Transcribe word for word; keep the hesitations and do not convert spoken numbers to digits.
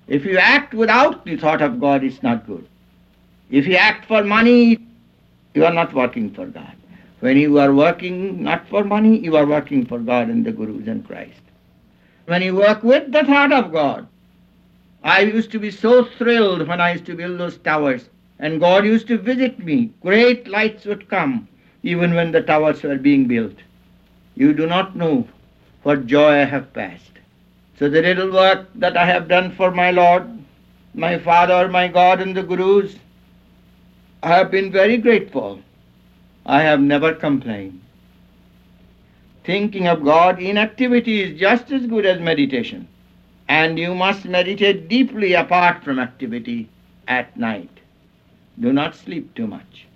If you act without the thought of God, it's not good. If you act for money, you are not working for God. When you are working not for money, you are working for God and the Gurus and Christ. When you work with the thought of God, I used to be so thrilled when I used to build those towers, and God used to visit me. Great lights would come, even when the towers were being built. You do not know what joy I have passed. So the little work that I have done for my Lord, my Father, my God, and the Gurus, I have been very grateful. I have never complained. Thinking of God in activity is just as good as meditation. And you must meditate deeply apart from activity at night. Do not sleep too much.